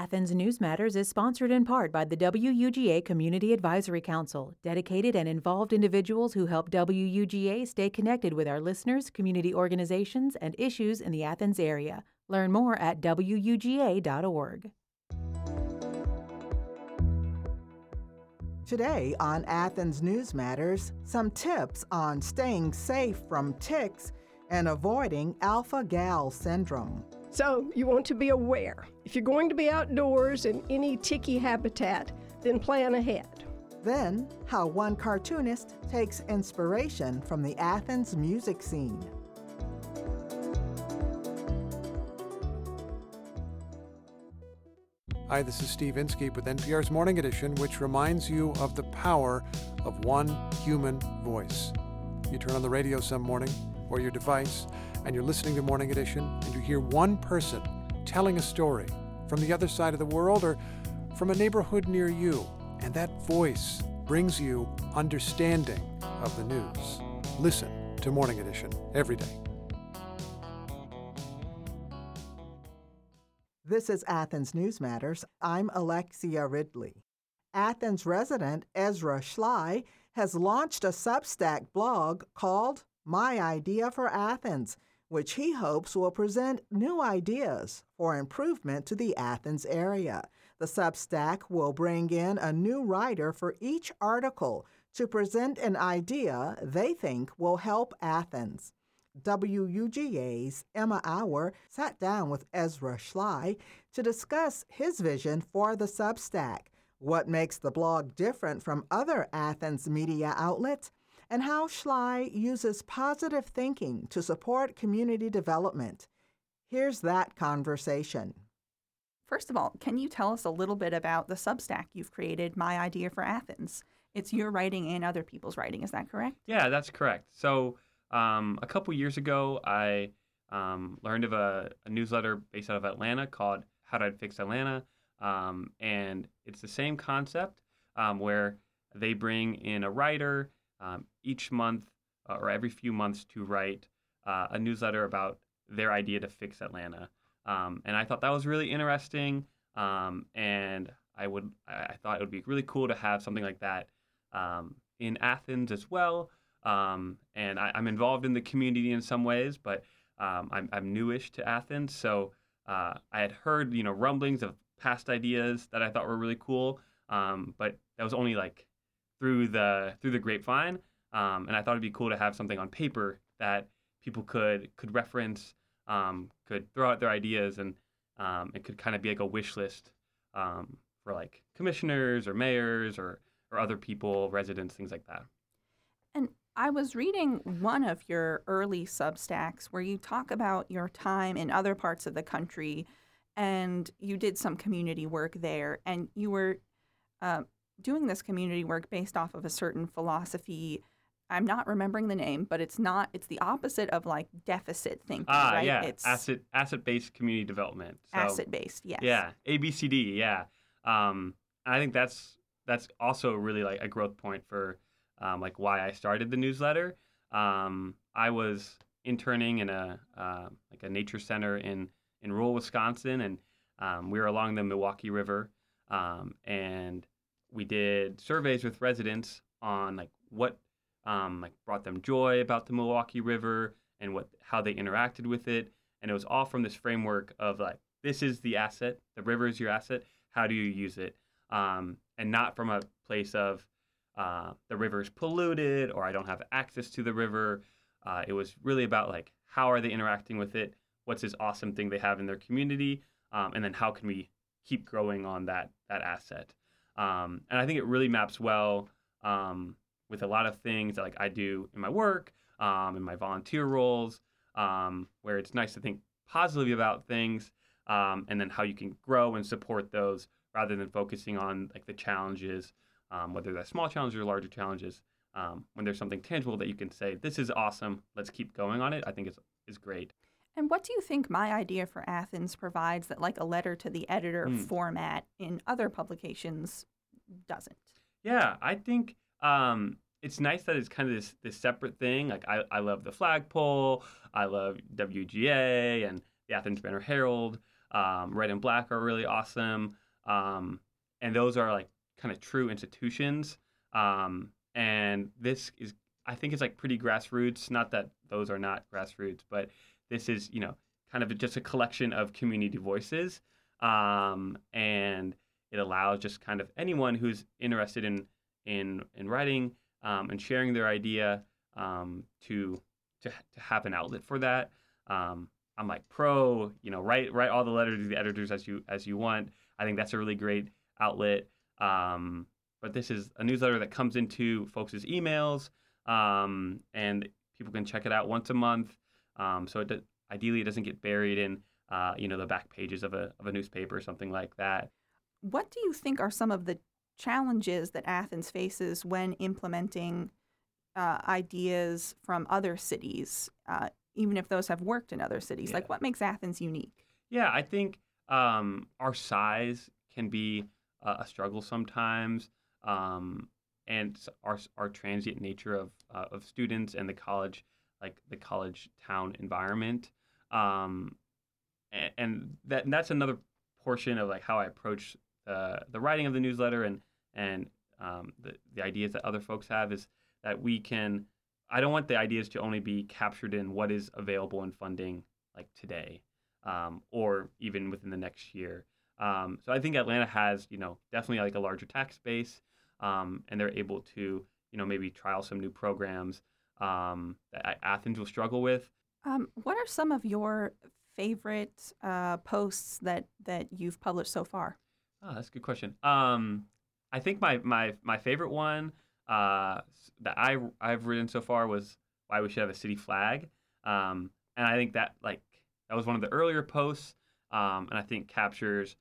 Athens News Matters is sponsored in part by the WUGA Community Advisory Council, dedicated and involved individuals who help WUGA stay connected with our listeners, community organizations, and issues in the Athens area. Learn more at WUGA.org. Today on Athens News Matters, some tips on staying safe from ticks and avoiding alpha-gal syndrome. So you want to be aware. If you're going to be outdoors in any ticky habitat, then plan ahead. Then, how one cartoonist takes inspiration from the Athens music scene. Hi, this is Steve Inskeep with NPR's Morning Edition, which reminds you of the power of one human voice. You turn on the radio some morning or your device, and you're listening to Morning Edition, and you hear one person telling a story from the other side of the world or from a neighborhood near you, and that voice brings you understanding of the news. Listen to Morning Edition every day. This is Athens News Matters. I'm Alexia Ridley. Athens resident Ezra Schley has launched a Substack blog called My Idea for Athens, which he hopes will present new ideas for improvement to the Athens area. The Substack will bring in a new writer for each article to present an idea they think will help Athens. WUGA's Emma Auer sat down with Ezra Schley to discuss his vision for the Substack, what makes the blog different from other Athens media outlets, and how Schley uses positive thinking to support community development. Here's that conversation. First of all, can you tell us a little bit about the Substack you've created, My Idea for Athens? It's your writing and other people's writing, is that correct? Yeah, that's correct. So a couple years ago, I learned of a newsletter based out of Atlanta called How I'd Fix Atlanta, and it's the same concept where they bring in a writer each month or every few months to write a newsletter about their idea to fix Atlanta. And I thought that was really interesting, and I thought it would be really cool to have something like that in Athens as well. And I'm involved in the community in some ways, but I'm newish to Athens, so I had heard rumblings of past ideas that I thought were really cool, but that was only like through the grapevine, and I thought it'd be cool to have something on paper that people could reference, could throw out their ideas, and it could kind of be like a wish list for like commissioners or mayors or other people, residents, things like that. And I was reading one of your early Substacks where you talk about your time in other parts of the country, and you did some community work there, and you were doing this community work based off of a certain philosophy. I'm not remembering the name, but it's the opposite of like deficit thinking, right? Yeah, It's asset-based community development. So, asset-based, yes. Yeah, ABCD, yeah. I think that's also really like a growth point for like why I started the newsletter. I was interning in a nature center in rural Wisconsin, and we were along the Milwaukee River, and we did surveys with residents on like what brought them joy about the Milwaukee River and how they interacted with it. And it was all from this framework of like, this is the asset, the river is your asset, how do you use it? And not from a place of the river's polluted or I don't have access to the river. It was really about like, how are they interacting with it? What's this awesome thing they have in their community? And then how can we keep growing on that asset? And I think it really maps well with a lot of things that like I do in my work, in my volunteer roles, where it's nice to think positively about things, and then how you can grow and support those rather than focusing on like the challenges, whether they're small challenges or larger challenges. When there's something tangible that you can say, this is awesome, let's keep going on it, I think is great. And what do you think My Idea for Athens provides that like a letter to the editor format in other publications doesn't? Yeah, I think it's nice that it's kind of this separate thing. Like I love the flagpole, I love WGA and the Athens Banner Herald. Red and Black are really awesome. And those are like kind of true institutions. And this is, I think it's like pretty grassroots. Not that those are not grassroots, but this is, kind of just a collection of community voices. And it allows just kind of anyone who's interested in writing and sharing their idea to have an outlet for that. I'm like write all the letters to the editors as you want. I think that's a really great outlet. But this is a newsletter that comes into folks' emails, and people can check it out once a month. So ideally, it doesn't get buried in the back pages of a newspaper or something like that. What do you think are some of the challenges that Athens faces when implementing ideas from other cities, even if those have worked in other cities? Yeah. Like, what makes Athens unique? Yeah, I think our size can be a struggle sometimes, and our transient nature of students and the college town environment, and that's another portion of like how I approach the writing of the newsletter and the ideas that other folks have is that I don't want the ideas to only be captured in what is available in funding like today, or even within the next year. So I think Atlanta has, definitely like a larger tax base, and they're able to, maybe trial some new programs that Athens will struggle with. What are some of your favorite posts that you've published so far? Oh, that's a good question. I think my favorite one that I've written so far was why we should have a city flag, and I think that that was one of the earlier posts, and I think captures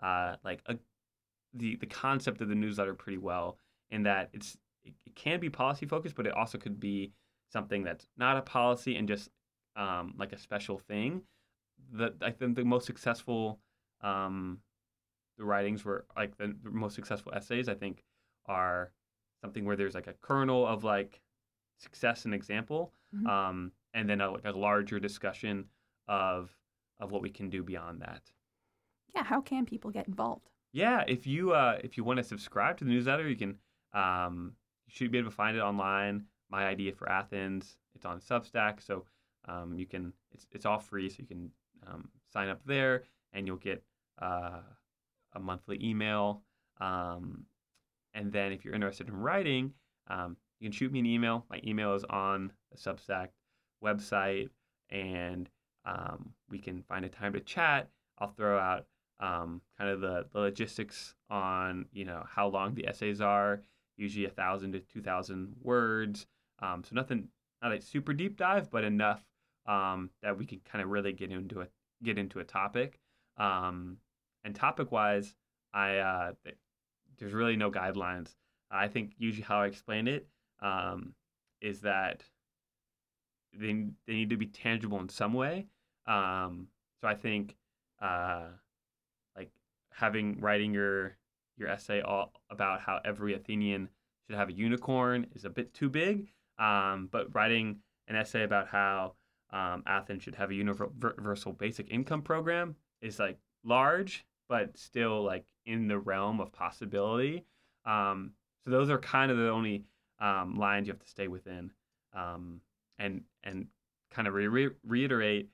the concept of the newsletter pretty well, in that it can be policy focused, but it also could be something that's not a policy and just like a special thing. I think the most successful the writings were like the most successful essays, I think, are something where there's like a kernel of like success and example, and then a larger discussion of what we can do beyond that. Yeah, how can people get involved? Yeah, if you want to subscribe to the newsletter, you can. You should be able to find it online. My Idea for Athens. It's on Substack, so you can. It's all free, so you can sign up there, and you'll get a monthly email. And then if you're interested in writing, you can shoot me an email. My email is on the Substack website, and we can find a time to chat. I'll throw out kind of the logistics on how long the essays are, usually 1,000 to 2,000 words. So not a super deep dive, but enough that we can kind of really get into a topic. And topic-wise, there's really no guidelines. I think usually how I explain it is that they need to be tangible in some way. So I think writing your essay all about how every Athenian should have a unicorn is a bit too big. But writing an essay about how Athens should have a universal basic income program is like large, but still like in the realm of possibility. So those are kind of the only lines you have to stay within, and kind of reiterate.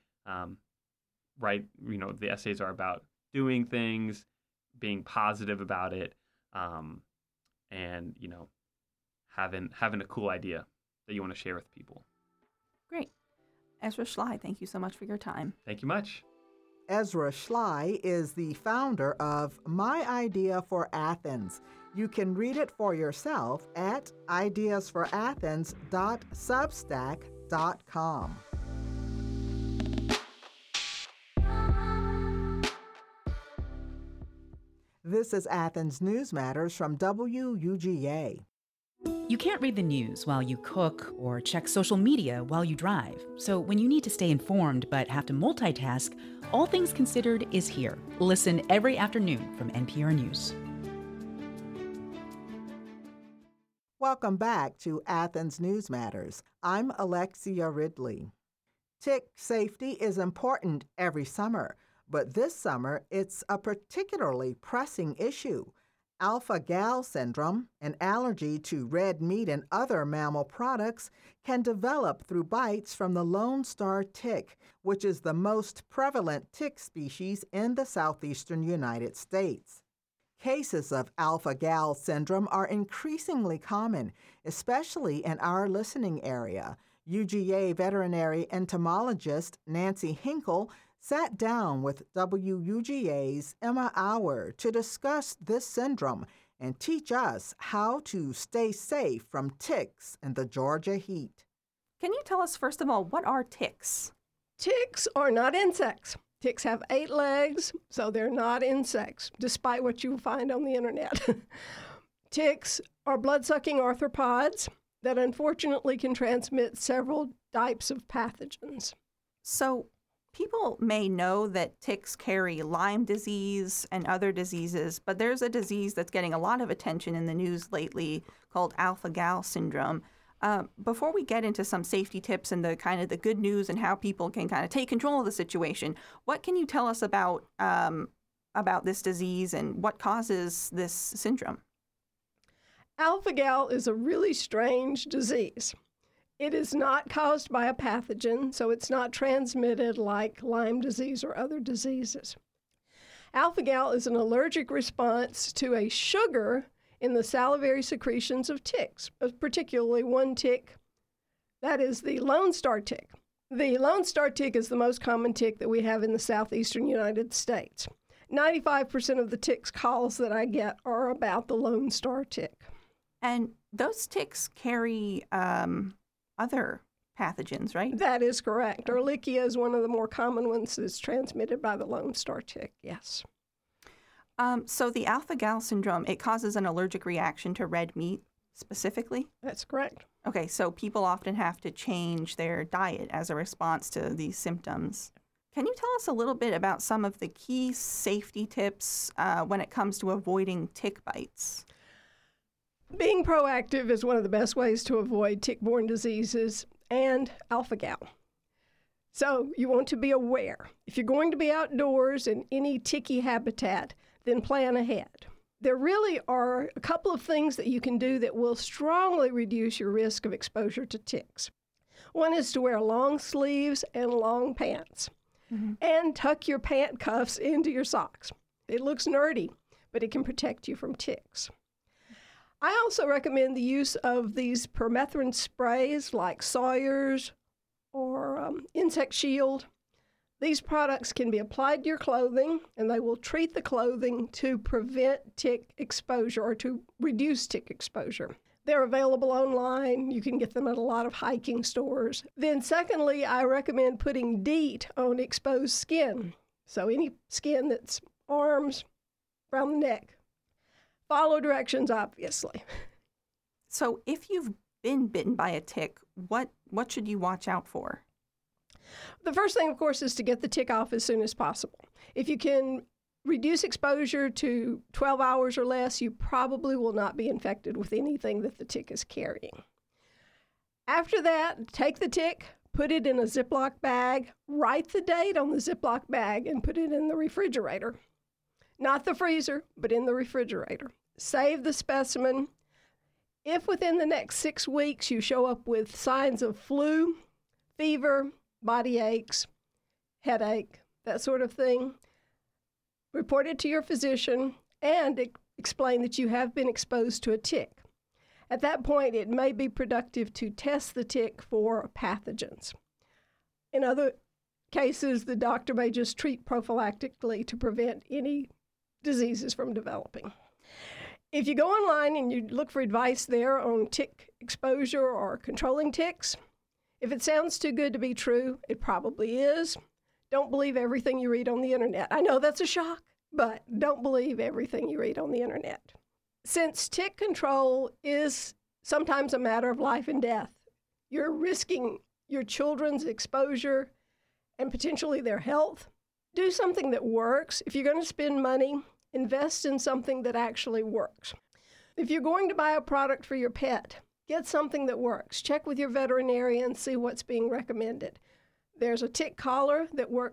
The essays are about doing things, being positive about it, and having a cool idea that you want to share with people. Great. Ezra Schley, thank you so much for your time. Thank you much. Ezra Schley is the founder of My Idea for Athens. You can read it for yourself at ideasforathens.substack.com. This is Athens News Matters from WUGA. You can't read the news while you cook or check social media while you drive. So when you need to stay informed but have to multitask, All Things Considered is here. Listen every afternoon from NPR News. Welcome back to Athens News Matters. I'm Alexia Ridley. Tick safety is important every summer, But this summer, it's a particularly pressing issue. Alpha-gal syndrome, an allergy to red meat and other mammal products, can develop through bites from the Lone Star tick, which is the most prevalent tick species in the southeastern United States. Cases of alpha-gal syndrome are increasingly common, especially in our listening area. UGA veterinary entomologist Nancy Hinkle sat down with WUGA's Emma Auer to discuss this syndrome and teach us how to stay safe from ticks in the Georgia heat. Can you tell us, first of all, what are ticks? Ticks are not insects. Ticks have 8 legs, so they're not insects, despite what you find on the internet. Ticks are blood-sucking arthropods that unfortunately can transmit several types of pathogens. So people may know that ticks carry Lyme disease and other diseases, but there's a disease that's getting a lot of attention in the news lately called alpha-gal syndrome. Before we get into some safety tips and the kind of the good news and how people can kind of take control of the situation, what can you tell us about this disease and what causes this syndrome? Alpha-gal is a really strange disease. It is not caused by a pathogen, so it's not transmitted like Lyme disease or other diseases. Alpha-gal is an allergic response to a sugar in the salivary secretions of ticks, particularly one tick, that is the Lone Star tick. The Lone Star tick is the most common tick that we have in the southeastern United States. 95% of the ticks calls that I get are about the Lone Star tick. And those ticks carry other pathogens, right? That is correct. Ehrlichia is one of the more common ones that's transmitted by the Lone Star tick, yes. So the alpha-gal syndrome, it causes an allergic reaction to red meat specifically? That's correct. Okay, so people often have to change their diet as a response to these symptoms. Can you tell us a little bit about some of the key safety tips when it comes to avoiding tick bites? Being proactive is one of the best ways to avoid tick-borne diseases and alpha-gal. So you want to be aware. If you're going to be outdoors in any ticky habitat, then plan ahead. There really are a couple of things that you can do that will strongly reduce your risk of exposure to ticks. One is to wear long sleeves and long pants, and tuck your pant cuffs into your socks. It looks nerdy, but it can protect you from ticks. I also recommend the use of these permethrin sprays like Sawyer's or Insect Shield. These products can be applied to your clothing, and they will treat the clothing to prevent tick exposure or to reduce tick exposure. They're available online. You can get them at a lot of hiking stores. Then secondly, I recommend putting DEET on exposed skin. So any skin that's arms, around the neck. Follow directions, obviously. So if you've been bitten by a tick, what should you watch out for? The first thing, of course, is to get the tick off as soon as possible. If you can reduce exposure to 12 hours or less, you probably will not be infected with anything that the tick is carrying. After that, take the tick, put it in a Ziploc bag, write the date on the Ziploc bag, and put it in the refrigerator. Not the freezer, but in the refrigerator. Save the specimen. If within the next 6 weeks you show up with signs of flu, fever, body aches, headache, that sort of thing, report it to your physician and explain that you have been exposed to a tick. At that point, it may be productive to test the tick for pathogens. In other cases, the doctor may just treat prophylactically to prevent any diseases from developing. If you go online and you look for advice there on tick exposure or controlling ticks, if it sounds too good to be true, it probably is. Don't believe everything you read on the internet. I know that's a shock, but don't believe everything you read on the internet. Since tick control is sometimes a matter of life and death, you're risking your children's exposure and potentially their health. Do something that works. If you're going to spend money, invest in something that actually works. If you're going to buy a product for your pet, get something that works. Check with your veterinarian, see what's being recommended. There's a tick collar that works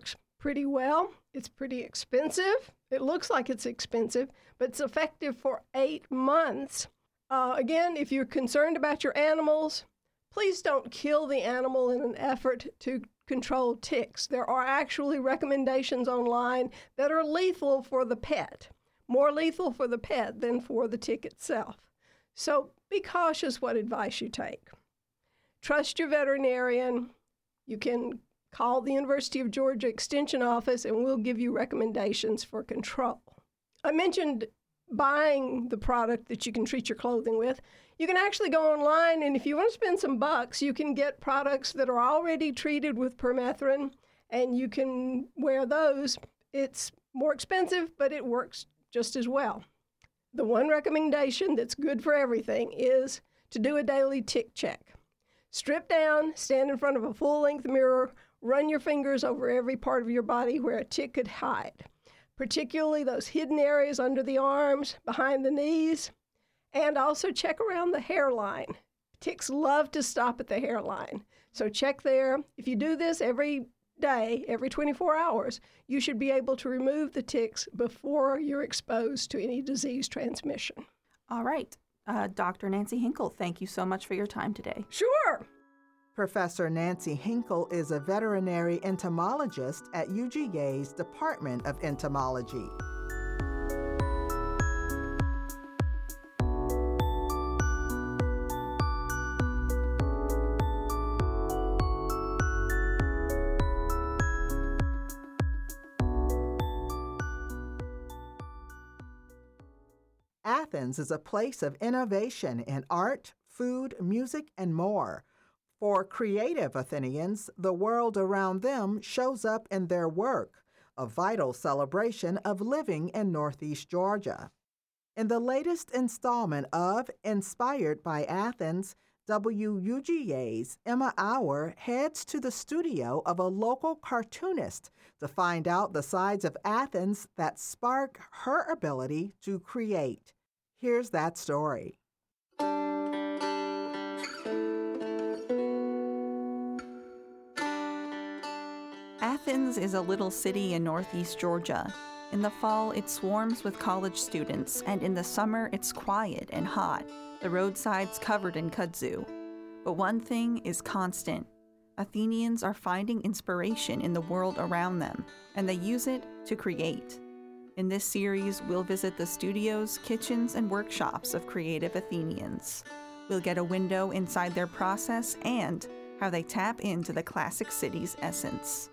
pretty well. It's pretty expensive. It looks like it's expensive, but it's effective for 8 months. Again, if you're concerned about your animals, please don't kill the animal in an effort to control ticks. There are actually recommendations online that are lethal for the pet, more lethal for the pet than for the tick itself. So be cautious what advice you take. Trust your veterinarian. You can call the University of Georgia Extension Office and we'll give you recommendations for control. I mentioned buying the product that you can treat your clothing with. You can actually go online, and if you want to spend some bucks, you can get products that are already treated with permethrin, and you can wear those. It's more expensive, but it works just as well. The one recommendation that's good for everything is to do a daily tick check. Strip down, stand in front of a full-length mirror, run your fingers over every part of your body where a tick could hide, particularly those hidden areas under the arms, behind the knees, and also check around the hairline. Ticks love to stop at the hairline, so check there. If you do this every day, every 24 hours, you should be able to remove the ticks before you're exposed to any disease transmission. All right. Dr. Nancy Hinkle, thank you so much for your time today. Sure. Professor Nancy Hinkle is a veterinary entomologist at UGA's Department of Entomology. Athens is a place of innovation in art, food, music, and more. For creative Athenians, the world around them shows up in their work, a vital celebration of living in Northeast Georgia. In the latest installment of Inspired by Athens, WUGA's Emma Auer heads to the studio of a local cartoonist to find out the sides of Athens that spark her ability to create. Here's that story. Athens is a little city in northeast Georgia. In the fall, it swarms with college students, and in the summer, it's quiet and hot, the roadsides covered in kudzu. But one thing is constant. Athenians are finding inspiration in the world around them, and they use it to create. In this series, we'll visit the studios, kitchens, and workshops of creative Athenians. We'll get a window inside their process and how they tap into the classic city's essence.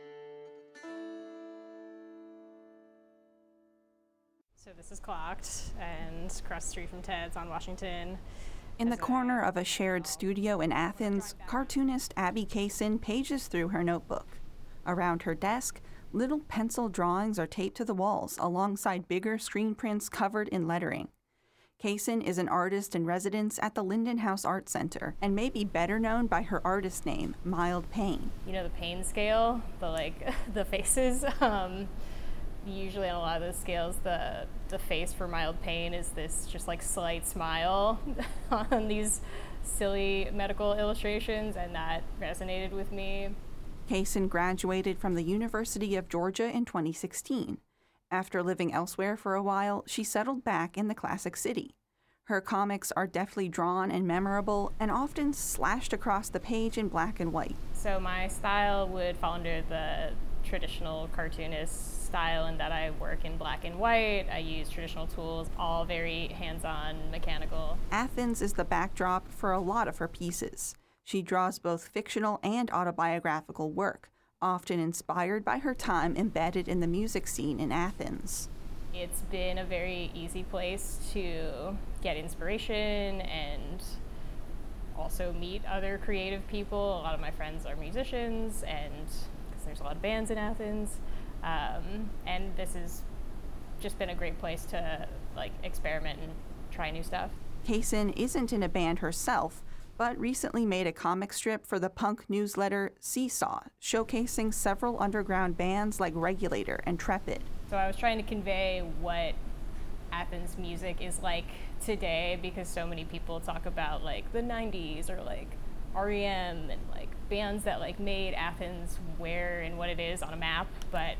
So this is Clocked, and across the street from Ted's on Washington. In the corner of a shared studio in Athens, cartoonist Abby Kaysen pages through her notebook. Around her desk, little pencil drawings are taped to the walls alongside bigger screen prints covered in lettering. Kaysen is an artist in residence at the Linden House Art Center and may be better known by her artist name, Mild Pain. You know the pain scale, the faces. Usually on a lot of those scales, the face for mild pain is this just like slight smile on these silly medical illustrations, and that resonated with me. Kaysen graduated from the University of Georgia in 2016. After living elsewhere for a while, she settled back in the classic city. Her comics are deftly drawn and memorable, and often slashed across the page in black and white. So my style would fall under the traditional cartoonist style in that I work in black and white. I use traditional tools, all very hands-on, mechanical. Athens is the backdrop for a lot of her pieces. She draws both fictional and autobiographical work, often inspired by her time embedded in the music scene in Athens. It's been a very easy place to get inspiration and also meet other creative people. A lot of my friends are musicians, and because there's a lot of bands in Athens, and this has just been a great place to experiment and try new stuff. Kaysen isn't in a band herself, but recently made a comic strip for the punk newsletter Seesaw, showcasing several underground bands like Regulator and Trepid. So I was trying to convey what Athens music is like today, because so many people talk about the 90s or REM and bands that like made Athens where and what it is on a map, but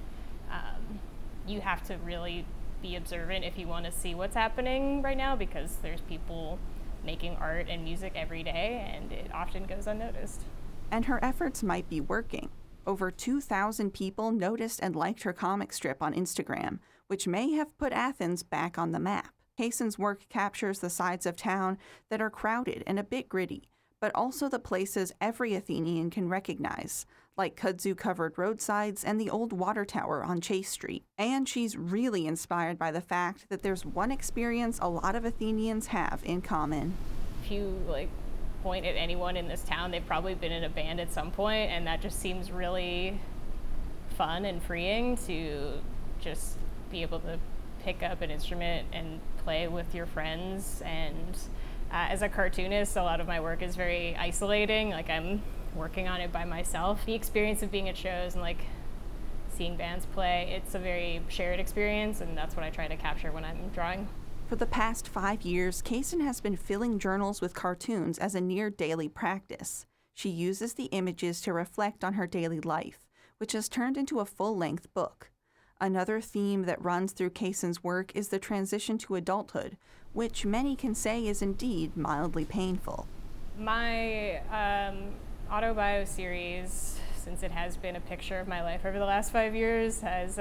you have to really be observant if you want to see what's happening right now, because there's people making art and music every day, and it often goes unnoticed. And her efforts might be working. Over 2,000 people noticed and liked her comic strip on Instagram, which may have put Athens back on the map. Kaysen's work captures the sides of town that are crowded and a bit gritty, but also the places every Athenian can recognize, like kudzu-covered roadsides and the old water tower on Chase Street. And she's really inspired by the fact that there's one experience a lot of Athenians have in common. If you point at anyone in this town, they've probably been in a band at some point, and that just seems really fun and freeing to just be able to pick up an instrument and play with your friends. And as a cartoonist, a lot of my work is very isolating. I'm working on it by myself. The experience of being at shows and seeing bands play, it's a very shared experience, and that's what I try to capture when I'm drawing. For the past 5 years, Kaysen has been filling journals with cartoons as a near-daily practice. She uses the images to reflect on her daily life, which has turned into a full-length book. Another theme that runs through Kaysen's work is the transition to adulthood, which many can say is indeed mildly painful. My autobio series, since it has been a picture of my life over the last 5 years, has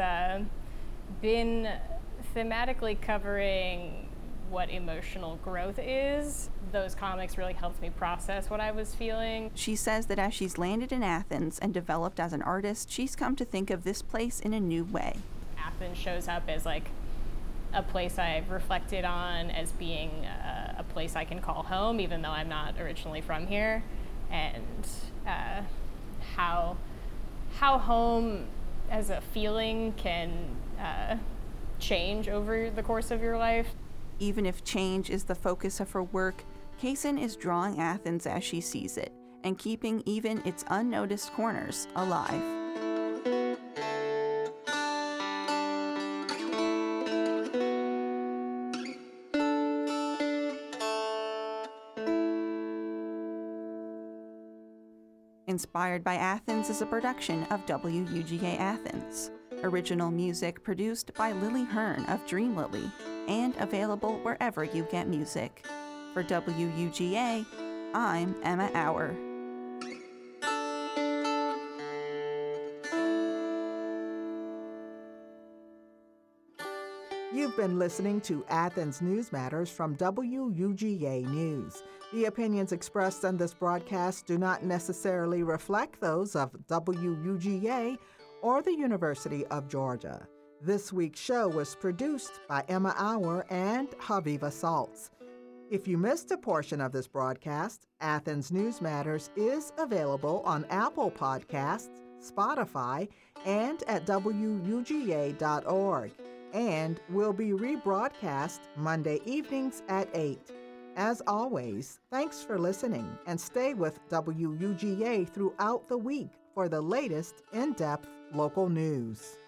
been thematically covering what emotional growth is. Those comics really helped me process what I was feeling. She says that as she's landed in Athens and developed as an artist, she's come to think of this place in a new way. Athens shows up as a place I've reflected on as being a place I can call home, even though I'm not originally from here, and how home as a feeling can change over the course of your life. Even if change is the focus of her work, Kaysen is drawing Athens as she sees it and keeping even its unnoticed corners alive. Inspired by Athens is a production of WUGA Athens. Original music produced by Lily Hearn of Dream Lily and available wherever you get music. For WUGA, I'm Emma Auer. You've been listening to Athens News Matters from WUGA News. The opinions expressed on this broadcast do not necessarily reflect those of WUGA or the University of Georgia. This week's show was produced by Emma Auer and Haviva Saltz. If you missed a portion of this broadcast, Athens News Matters is available on Apple Podcasts, Spotify, and at WUGA.org, and will be rebroadcast Monday evenings at 8. As always, thanks for listening, and stay with WUGA throughout the week for the latest in-depth local news.